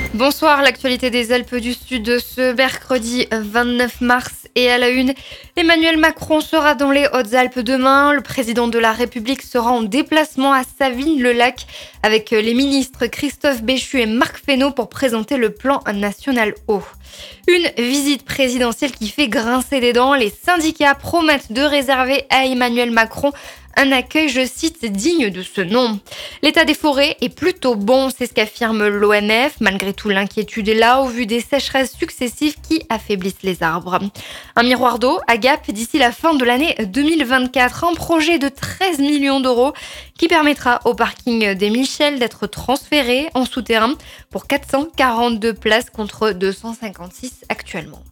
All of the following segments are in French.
Bonsoir, l'actualité des Alpes du Sud ce mercredi 29 mars et à la une. Emmanuel Macron sera dans les Hautes-Alpes demain. Le président de la République sera en déplacement à Savines-le-Lac avec les ministres Christophe Béchu et Marc Fesneau pour présenter le plan national eau. Une visite présidentielle qui fait grincer des dents. Les syndicats promettent de réserver à Emmanuel Macron un accueil, je cite, digne de ce nom. L'état des forêts est plutôt bon, c'est ce qu'affirme l'ONF. Malgré tout, l'inquiétude est là au vu des sécheresses successives qui affaiblissent les arbres. Un miroir d'eau à Gap d'ici la fin de l'année 2024. Un projet de 13 millions d'euros qui permettra au parking des Michel d'être transféré en souterrain pour 442 places contre 256 actuellement.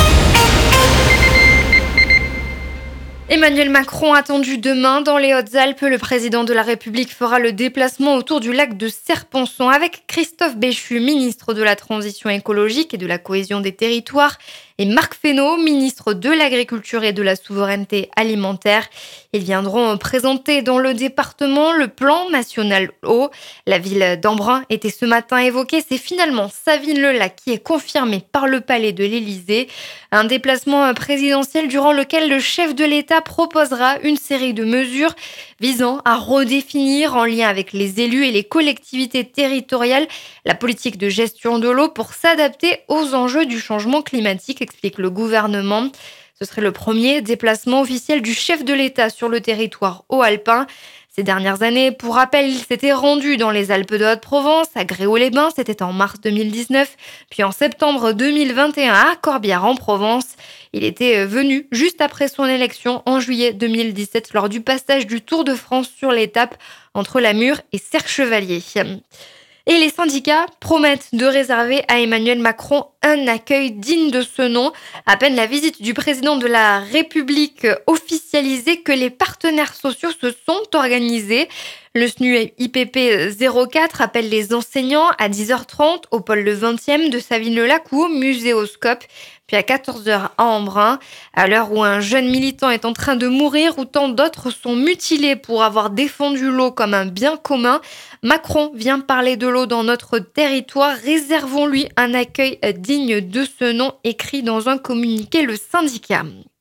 Emmanuel Macron attendu demain dans les Hautes-Alpes. Le président de la République fera le déplacement autour du lac de Serponçon avec Christophe Béchu, ministre de la Transition écologique et de la cohésion des territoires, et Marc Fesneau, ministre de l'Agriculture et de la Souveraineté alimentaire. Ils viendront présenter dans le département le plan national eau. La ville d'Embrun était ce matin évoquée. C'est finalement Savines-le-Lac qui est confirmé par le palais de l'Élysée. Un déplacement présidentiel durant lequel le chef de l'État proposera une série de mesures visant à redéfinir en lien avec les élus et les collectivités territoriales la politique de gestion de l'eau pour s'adapter aux enjeux du changement climatique, explique le gouvernement. Ce serait le premier déplacement officiel du chef de l'État sur le territoire haut-alpin. Ces dernières années, pour rappel, il s'était rendu dans les Alpes de Haute-Provence, à Gréoux-les-Bains, c'était en mars 2019, puis en septembre 2021 à Corbières en Provence. Il était venu juste après son élection en juillet 2017 lors du passage du Tour de France sur l'étape entre la Mure et Serre-Chevalier. Et les syndicats promettent de réserver à Emmanuel Macron un accueil digne de ce nom. À peine la visite du président de la République officialisée que les partenaires sociaux se sont organisés. Le SNU-IPP 04 appelle les enseignants à 10h30 au pôle le 20e de Savines-le-Lac ou au Muséoscope, puis à 14h à Embrun. À l'heure où un jeune militant est en train de mourir, où tant d'autres sont mutilés pour avoir défendu l'eau comme un bien commun, Macron vient parler de l'eau dans notre territoire. Réservons-lui un accueil digne de ce nom, écrit dans un communiqué le syndicat.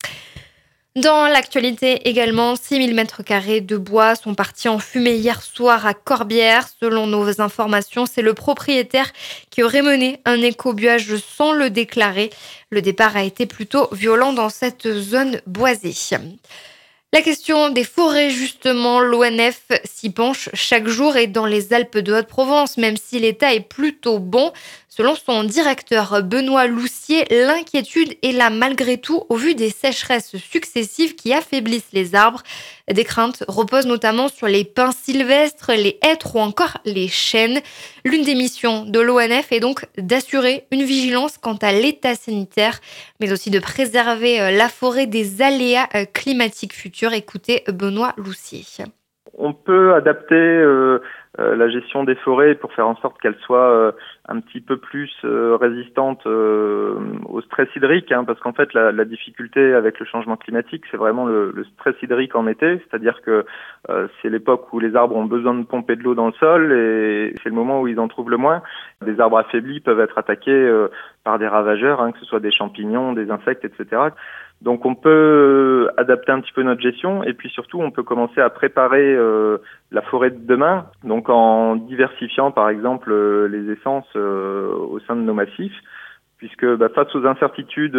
Dans l'actualité également, 6000 m² de bois sont partis en fumée hier soir à Corbières. Selon nos informations, c'est le propriétaire qui aurait mené un écobuage sans le déclarer. Le départ a été plutôt violent dans cette zone boisée. La question des forêts, justement, l'ONF s'y penche chaque jour et dans les Alpes de Haute-Provence, même si l'état est plutôt bon. Selon son directeur Benoît Loussier, l'inquiétude est là malgré tout au vu des sécheresses successives qui affaiblissent les arbres. Des craintes reposent notamment sur les pins sylvestres, les hêtres ou encore les chênes. L'une des missions de l'ONF est donc d'assurer une vigilance quant à l'état sanitaire, mais aussi de préserver la forêt des aléas climatiques futurs. Écoutez Benoît Loussier. On peut adapter la gestion des forêts pour faire en sorte qu'elles soient un petit peu plus résistantes au stress hydrique, parce qu'en fait la difficulté avec le changement climatique, c'est vraiment le stress hydrique en été, c'est-à-dire que c'est l'époque où les arbres ont besoin de pomper de l'eau dans le sol et c'est le moment où ils en trouvent le moins. Des arbres affaiblis peuvent être attaqués par des ravageurs, que ce soit des champignons, des insectes, etc. Donc on peut adapter un petit peu notre gestion et puis surtout on peut commencer à préparer la forêt de demain, donc en diversifiant par exemple les essences au sein de nos massifs, puisque face aux incertitudes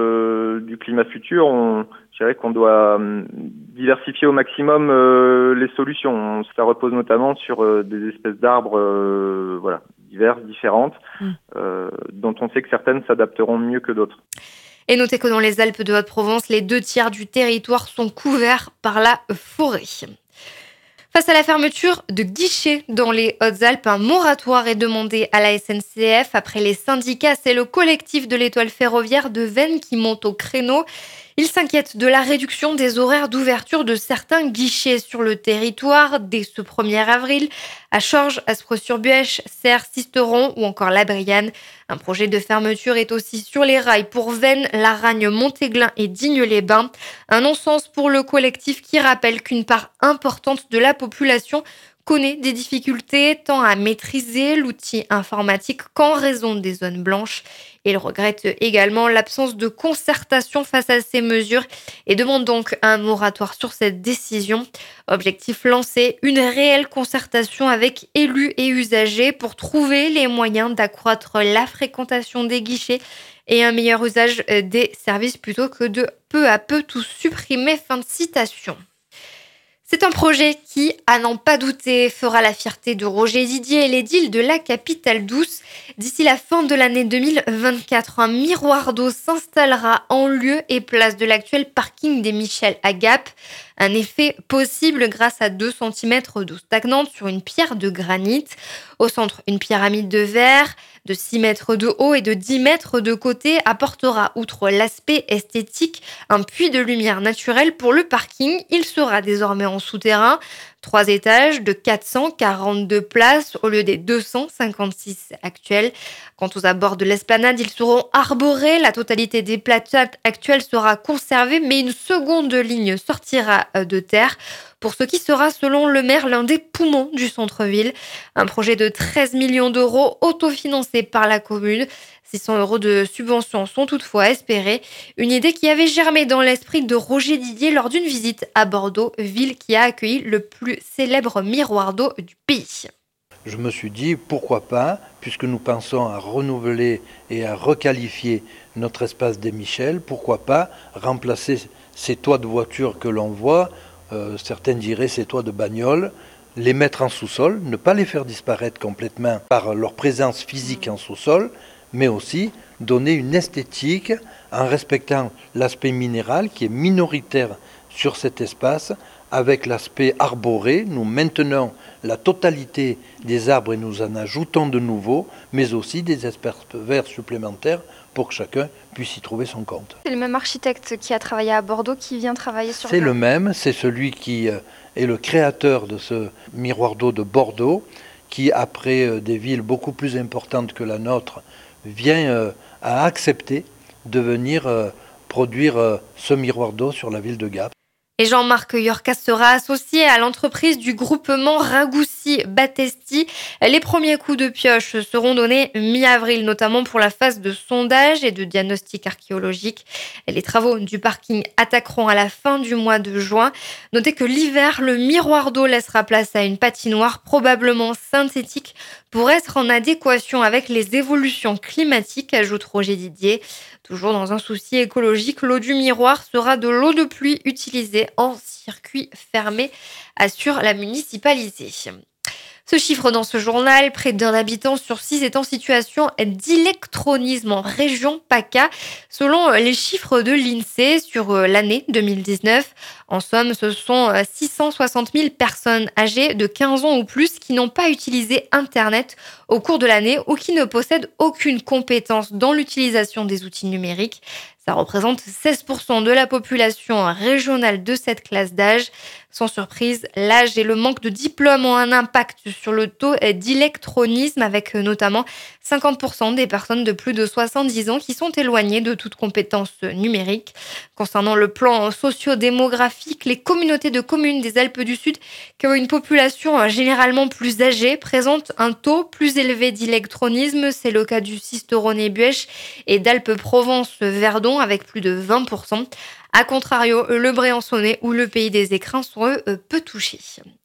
du climat futur, je dirais qu'on doit diversifier au maximum les solutions. Ça repose notamment sur des espèces d'arbres diverses, différentes, dont on sait que certaines s'adapteront mieux que d'autres. Et notez que dans les Alpes de Haute-Provence, les 2/3 du territoire sont couverts par la forêt. Face à la fermeture de guichets dans les Hautes-Alpes, un moratoire est demandé à la SNCF. Après les syndicats, c'est le collectif de l'Étoile ferroviaire de Veynes qui monte au créneau. Il s'inquiète de la réduction des horaires d'ouverture de certains guichets sur le territoire dès ce 1er avril. À Chorges, Aspreux-sur-Buèche, Serres, Sisteron ou encore La Brianne. Un projet de fermeture est aussi sur les rails pour Veynes, Laragne, Montéglin et Digne-les-Bains. Un non-sens pour le collectif qui rappelle qu'une part importante de la population connaît des difficultés tant à maîtriser l'outil informatique qu'en raison des zones blanches. Il regrette également l'absence de concertation face à ces mesures et demande donc un moratoire sur cette décision. Objectif lancé, une réelle concertation avec élus et usagers pour trouver les moyens d'accroître la fréquentation des guichets et un meilleur usage des services plutôt que de peu à peu tout supprimer. Fin de citation. C'est un projet qui, à n'en pas douter, fera la fierté de Roger Didier et l'édile de la capitale douce. D'ici la fin de l'année 2024, un miroir d'eau s'installera en lieu et place de l'actuel parking des Michel à Gap. Un effet possible grâce à 2 cm d'eau stagnante sur une pierre de granit. Au centre, une pyramide de verre de 6 mètres de haut et de 10 mètres de côté apportera, outre l'aspect esthétique, un puits de lumière naturelle pour le parking. Il sera désormais en souterrain. 3 étages de 442 places au lieu des 256 actuels. Quant aux abords de l'esplanade, ils seront arborés. La totalité des places actuelles sera conservée, mais une seconde ligne sortira de terre pour ce qui sera, selon le maire, l'un des poumons du centre-ville. Un projet de 13 millions d'euros autofinancé par la commune. 600 € de subventions sont toutefois espérés. Une idée qui avait germé dans l'esprit de Roger Didier lors d'une visite à Bordeaux, ville qui a accueilli le plus célèbre miroir d'eau du pays. Je me suis dit, pourquoi pas, puisque nous pensons à renouveler et à requalifier notre espace des Michel, pourquoi pas remplacer ces toits de voitures que l'on voit, certains diraient ces toits de bagnole, les mettre en sous-sol, ne pas les faire disparaître complètement par leur présence physique en sous-sol, mais aussi donner une esthétique en respectant l'aspect minéral qui est minoritaire sur cet espace, avec l'aspect arboré. Nous maintenons la totalité des arbres et nous en ajoutons de nouveaux, mais aussi des espaces verts supplémentaires pour que chacun puisse y trouver son compte. C'est le même architecte qui a travaillé à Bordeaux qui vient travailler sur... C'est le même, c'est celui qui est le créateur de ce miroir d'eau de Bordeaux, qui après des villes beaucoup plus importantes que la nôtre, vient à accepter de venir produire ce miroir d'eau sur la ville de Gap. Et Jean-Marc Yorkas sera associé à l'entreprise du groupement Ragoussi-Battesti. Les premiers coups de pioche seront donnés mi-avril, notamment pour la phase de sondage et de diagnostic archéologique. Les travaux du parking attaqueront à la fin du mois de juin. Notez que l'hiver, le miroir d'eau laissera place à une patinoire probablement synthétique pour être en adéquation avec les évolutions climatiques, ajoute Roger Didier. Toujours dans un souci écologique, l'eau du miroir sera de l'eau de pluie utilisée en circuit fermé, assure la municipalité. Ce chiffre dans ce journal, près d'un habitant sur 6 est en situation d'électronisme en région PACA, selon les chiffres de l'INSEE sur l'année 2019. En somme, ce sont 660 000 personnes âgées de 15 ans ou plus qui n'ont pas utilisé Internet au cours de l'année ou qui ne possèdent aucune compétence dans l'utilisation des outils numériques. Ça représente 16% de la population régionale de cette classe d'âge. Sans surprise, l'âge et le manque de diplôme ont un impact sur le taux d'électronisme, avec notamment 50% des personnes de plus de 70 ans qui sont éloignées de toute compétence numérique. Concernant le plan socio-démographique, les communautés de communes des Alpes du Sud, qui ont une population généralement plus âgée, présentent un taux plus élevé d'électronisme. C'est le cas du Sisteron-et-Buech et d'Alpes-Provence-Verdon, avec plus de 20%. A contrario, le Briançonnais ou le Pays des Écrins sont eux peu touchés.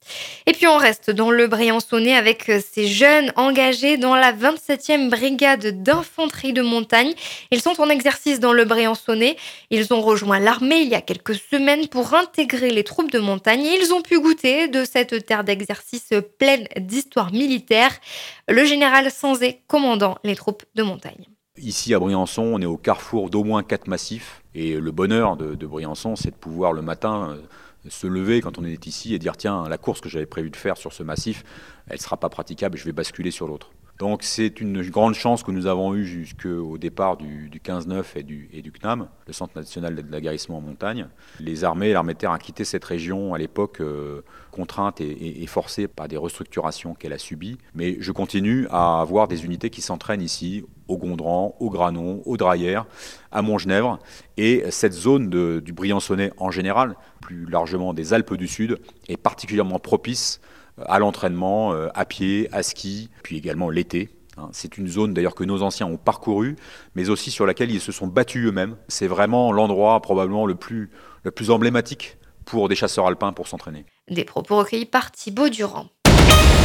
Et puis on reste dans le Briançonnais avec ces jeunes engagés dans la 27e brigade d'infanterie de montagne. Ils sont en exercice dans le Briançonnais. Ils ont rejoint l'armée il y a quelques semaines pour intégrer les troupes de montagne et ils ont pu goûter de cette terre d'exercice pleine d'histoire militaire. Le général Sanzé, commandant les troupes de montagne. Ici à Briançon, on est au carrefour d'au moins 4 massifs. Et le bonheur de Briançon, c'est de pouvoir le matin se lever quand on est ici et dire tiens, la course que j'avais prévu de faire sur ce massif, elle ne sera pas praticable et je vais basculer sur l'autre. Donc c'est une grande chance que nous avons eue jusqu'au départ du 15-9 et du CNAM, le Centre national d'aguerrissement en montagne. Les armées et l'armée de terre ont quitté cette région à l'époque contrainte et forcée par des restructurations qu'elle a subies. Mais je continue à avoir des unités qui s'entraînent ici, au Gondran, au Granon, au Draillères, à Montgenèvre. Et cette zone du Briançonnais en général, plus largement des Alpes du Sud, est particulièrement propice à l'entraînement, à pied, à ski, puis également l'été. C'est une zone d'ailleurs que nos anciens ont parcourue, mais aussi sur laquelle ils se sont battus eux-mêmes. C'est vraiment l'endroit probablement le plus emblématique pour des chasseurs alpins pour s'entraîner. Des propos recueillis par Thibaut Durand.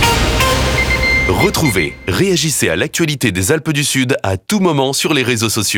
Retrouvez, réagissez à l'actualité des Alpes du Sud à tout moment sur les réseaux sociaux.